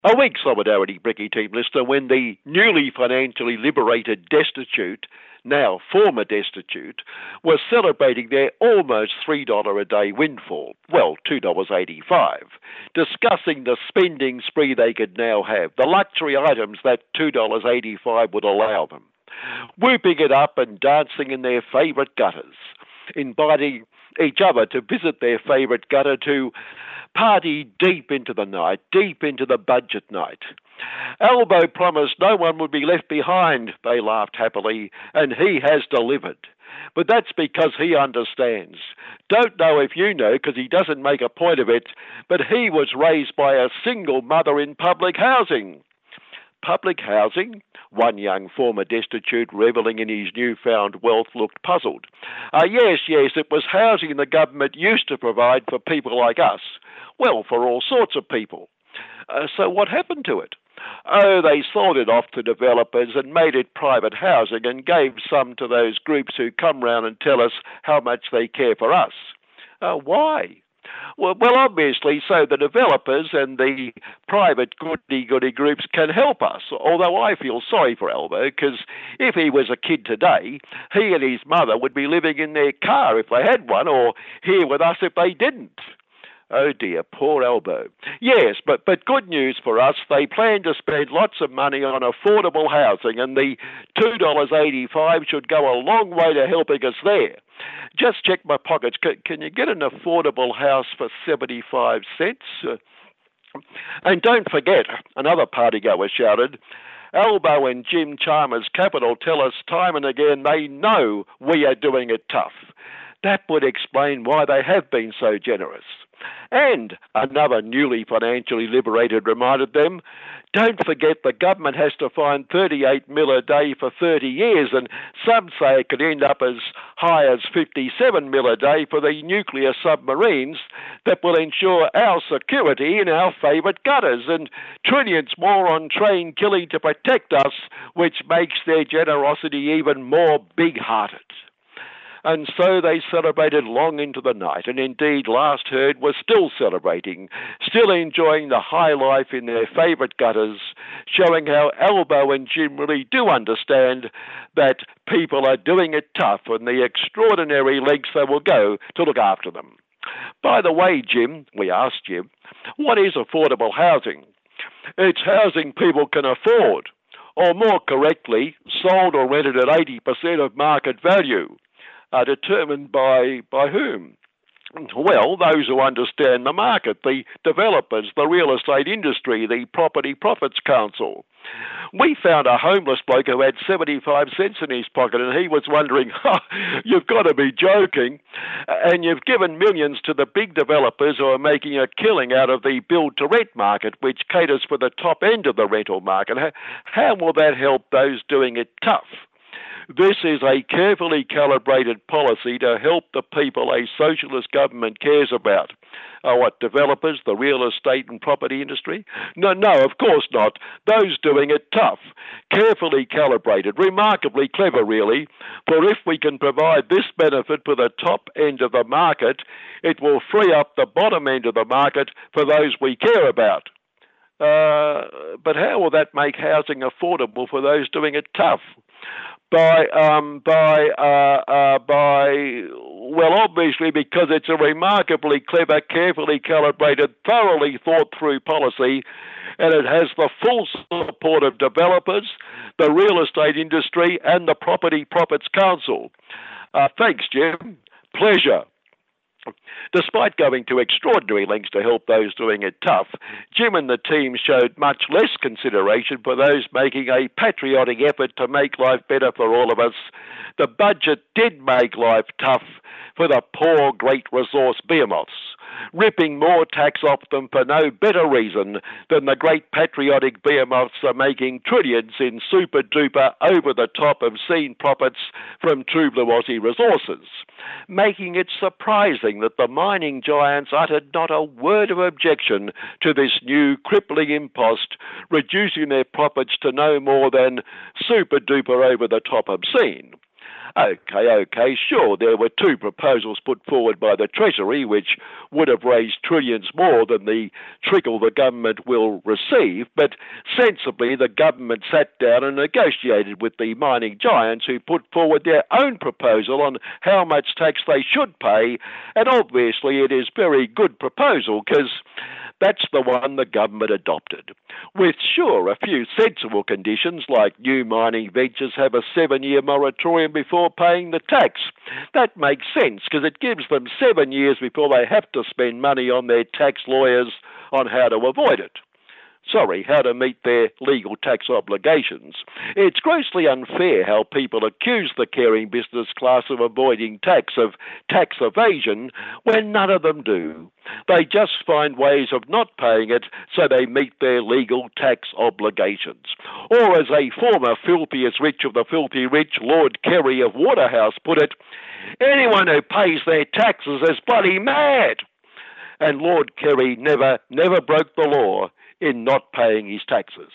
A weak solidarity, Bricky team listener, when the newly financially liberated destitute, now former destitute, were celebrating their almost $3 a day windfall, well, $2.85, discussing the spending spree they could now have, the luxury items that $2.85 would allow them, whooping it up and dancing in their favourite gutters, inviting each other to visit their favourite gutter to party deep into the night, deep into the budget night. Albo promised no one would be left behind, they laughed happily, and he has delivered. But that's because he understands. Don't know if you know, because he doesn't make a point of it, but he was raised by a single mother in public housing. Public housing? One young former destitute revelling in his newfound wealth looked puzzled. Yes, it was housing the government used to provide for people like us. Well, for all sorts of people. So what happened to it? Oh, they sold it off to developers and made it private housing and gave some to those groups who come round and tell us how much they care for us. Why? Well, obviously, so the developers and the private goody-goody groups can help us, although I feel sorry for Albo, because if he was a kid today, he and his mother would be living in their car if they had one, or here with us if they didn't. Oh dear, poor Albo. Yes, but good news for us, they plan to spend lots of money on affordable housing, and the $2.85 should go a long way to helping us there. Just check my pockets. Can you get an affordable house for 75 cents? And don't forget, another partygoer shouted, Albo and Jim Chalmers Capital tell us time and again they know we are doing it tough. That would explain why they have been so generous. And another newly financially liberated reminded them, don't forget the government has to find 38 mil a day for 30 years, and some say it could end up as high as 57 mil a day for the nuclear submarines that will ensure our security in our favourite gutters, and trillions more on train killing to protect us, which makes their generosity even more big-hearted. And so they celebrated long into the night, and indeed, last heard, were still celebrating, still enjoying the high life in their favourite gutters, showing how Albo and Jim really do understand that people are doing it tough and the extraordinary lengths they will go to look after them. By the way, Jim, we asked Jim, what is affordable housing? It's housing people can afford, or more correctly, sold or rented at 80% of market value. Determined by whom? Well, those who understand the market, the developers, the real estate industry, the Property Profits Council. We found a homeless bloke who had 75 cents in his pocket, and he was wondering, you've got to be joking. And you've given millions to the big developers who are making a killing out of the build-to-rent market, which caters for the top end of the rental market. How will that help those doing it tough? This is a carefully calibrated policy to help the people a socialist government cares about. What, developers, the real estate and property industry? No, of course not. Those doing it tough. Carefully calibrated, remarkably clever, really. For if we can provide this benefit for the top end of the market, it will free up the bottom end of the market for those we care about. But how will that make housing affordable for those doing it tough? Well, obviously because it's a remarkably clever, carefully calibrated, thoroughly thought through policy, and it has the full support of developers, the real estate industry, and the Property Profits Council. Thanks, Jim. Pleasure. Despite going to extraordinary lengths to help those doing it tough, Jim and the team showed much less consideration for those making a patriotic effort to make life better for all of us. The budget did make life tough for the poor great resource behemoths, ripping more tax off them for no better reason than the great patriotic behemoths are making trillions in super-duper, over-the-top obscene profits from True Blue Aussie resources, making it surprising that the mining giants uttered not a word of objection to this new crippling impost, reducing their profits to no more than super-duper, over-the-top obscene. Okay, sure, there were two proposals put forward by the Treasury which would have raised trillions more than the trickle the government will receive, but sensibly the government sat down and negotiated with the mining giants who put forward their own proposal on how much tax they should pay, and obviously it is a very good proposal because that's the one the government adopted. With, sure, a few sensible conditions like new mining ventures have a 7-year moratorium before paying the tax. That makes sense because it gives them 7 years before they have to spend money on their tax lawyers on how to avoid it. How to meet their legal tax obligations. It's grossly unfair how people accuse the caring business class of avoiding tax, of tax evasion, when none of them do. They just find ways of not paying it so they meet their legal tax obligations. Or as a former filthiest rich of the filthy rich, Lord Kerry of Waterhouse, put it, anyone who pays their taxes is bloody mad. And Lord Kerry never broke the law in not paying his taxes.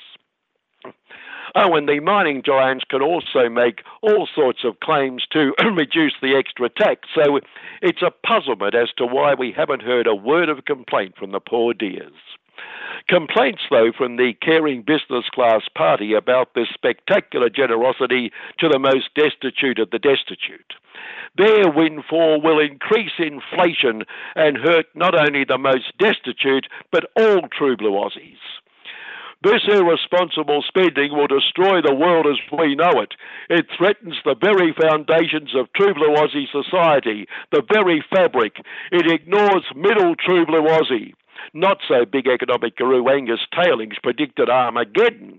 Oh, and the mining giants can also make all sorts of claims to reduce the extra tax, so it's a puzzlement as to why we haven't heard a word of complaint from the poor dears. Complaints, though, from the caring business class party about this spectacular generosity to the most destitute of the destitute. Their windfall will increase inflation and hurt not only the most destitute, but all true blue Aussies. This irresponsible spending will destroy the world as we know it. It threatens the very foundations of True Blue Aussie society, the very fabric. It ignores middle True Blue Aussie. Not so big economic guru Angus Tailings predicted Armageddon.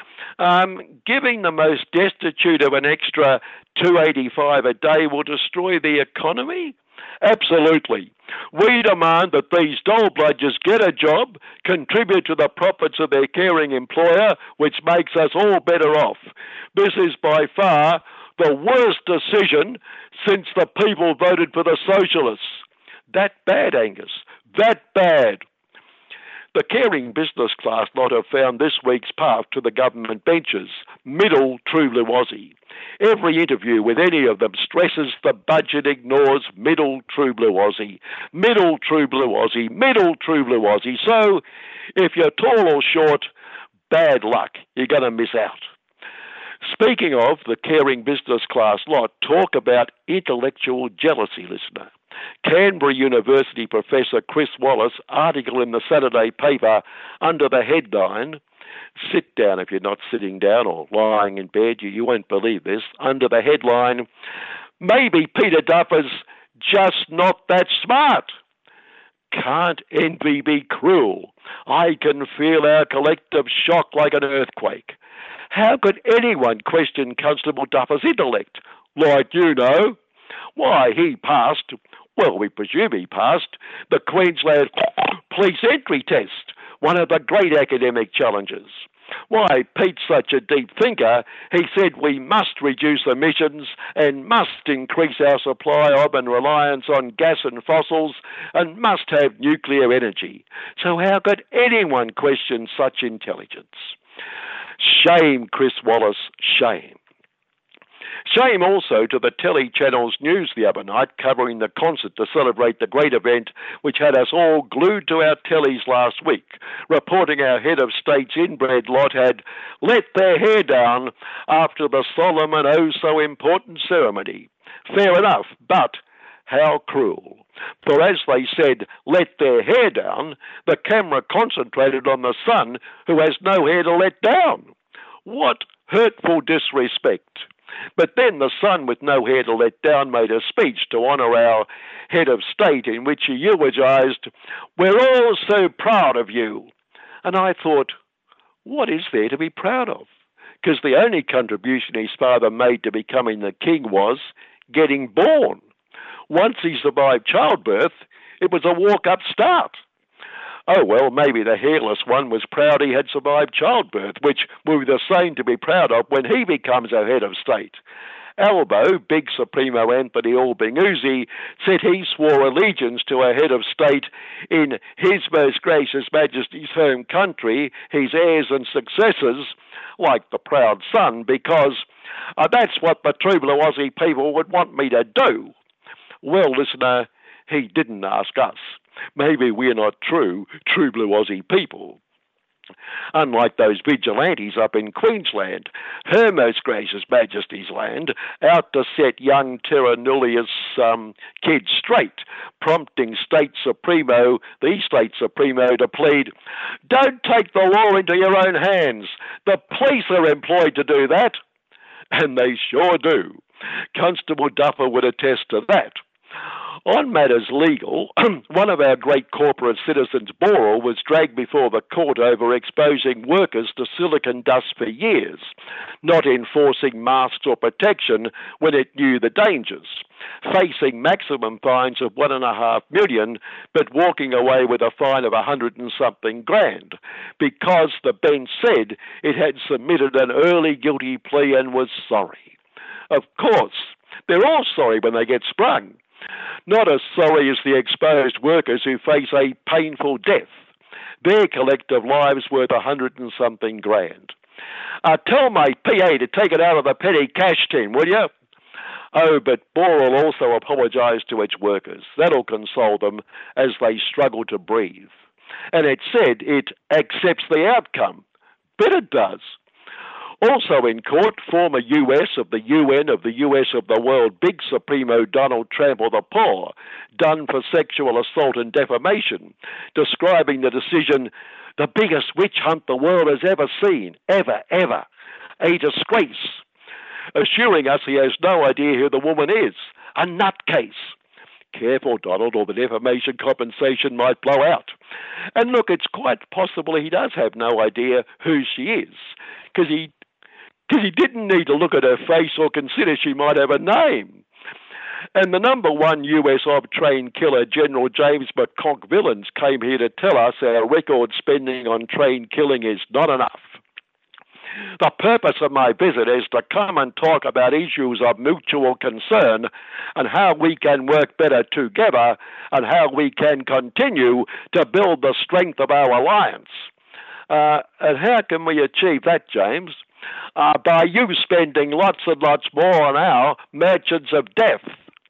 Giving the most destitute of an extra $2.85 a day will destroy the economy? Absolutely. We demand that these dole bludgers get a job, contribute to the profits of their caring employer, which makes us all better off. This is by far the worst decision since the people voted for the socialists. That bad, Angus. That bad. The caring business class lot have found this week's path to the government benches, middle True Blue Aussie. Every interview with any of them stresses the budget ignores middle True Blue Aussie, middle True Blue Aussie, middle True Blue Aussie. So if you're tall or short, bad luck, you're going to miss out. Speaking of the caring business class lot, talk about intellectual jealousy, listener. Canberra University professor Chris Wallace article in the Saturday paper under the headline, sit down if you're not sitting down or lying in bed, you won't believe this, under the headline, maybe Peter Duffer's just not that smart. Can't envy be cruel? I can feel our collective shock like an earthquake. How could anyone question Constable Duffer's intellect? Like you know. Why, he passed, well, we presume he passed, the Queensland police entry test, one of the great academic challenges. Why, Pete's such a deep thinker, he said we must reduce emissions and must increase our supply of and reliance on gas and fossils and must have nuclear energy. So how could anyone question such intelligence? Shame, Chris Wallace, shame. Shame also to the Telly Channel's news the other night covering the concert to celebrate the great event which had us all glued to our tellies last week, reporting our head of state's inbred lot had let their hair down after the solemn and oh so important ceremony. Fair enough, but how cruel. For as they said, let their hair down, the camera concentrated on the son who has no hair to let down. What hurtful disrespect. But then the son with no hair to let down made a speech to honour our head of state in which he eulogised, we're all so proud of you. And I thought, what is there to be proud of? Because the only contribution his father made to becoming the king was getting born. Once he survived childbirth, it was a walk-up start. Oh, well, maybe the hairless one was proud he had survived childbirth, which will be the same to be proud of when he becomes our head of state. Albo, big Supremo Anthony Albanese, said he swore allegiance to our head of state in His Most Gracious Majesty's home country, his heirs and successors, like the proud son, because That's what the true blue Aussie people would want me to do. Well, listener, he didn't ask us. Maybe we're not true blue Aussie people. Unlike those vigilantes up in Queensland, Her Most Gracious Majesty's land, out to set young Terra Nullius kids straight, prompting the State Supremo to plead, "Don't take the law into your own hands. The police are employed to do that." And they sure do. Constable Duffer would attest to that. On matters legal, one of our great corporate citizens, Boral, was dragged before the court over exposing workers to silicon dust for years, not enforcing masks or protection when it knew the dangers, facing maximum fines of $1.5 million, but walking away with a fine of 100 and something grand, because the bench said it had submitted an early guilty plea and was sorry. Of course, they're all sorry when they get sprung. Not as sorry as the exposed workers who face a painful death. Their collective lives worth 100 and something grand. Tell my PA to take it out of the petty cash tin, will you? Oh, but Boral also apologised to its workers. That'll console them as they struggle to breathe. And it said it accepts the outcome. Bet it does. Also in court, former US of the UN of the US of the world Big Supremo Donald Trample the Poor, done for sexual assault and defamation, describing the decision, the biggest witch hunt the world has ever seen, ever, a disgrace, assuring us he has no idea who the woman is, a nutcase. Careful, Donald, or the defamation compensation might blow out. And look, it's quite possible he does have no idea who she is, because he didn't need to look at her face or consider she might have a name. And the number one US trained killer, General James McConk Villains, came here to tell us our record spending on trained killing is not enough. The purpose of my visit is to come and talk about issues of mutual concern and how we can work better together and how we can continue to build the strength of our alliance. And how can we achieve that, James? By you spending lots and lots more on our merchants of death.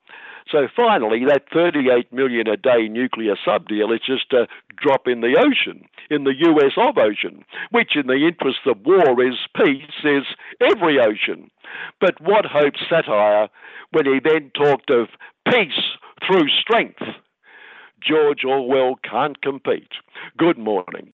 So finally, that $38 million a day nuclear sub deal is just a drop in the ocean, in the US of ocean, which in the interest of war is peace, is every ocean. But what hope satire when he then talked of peace through strength? George Orwell can't compete. Good morning.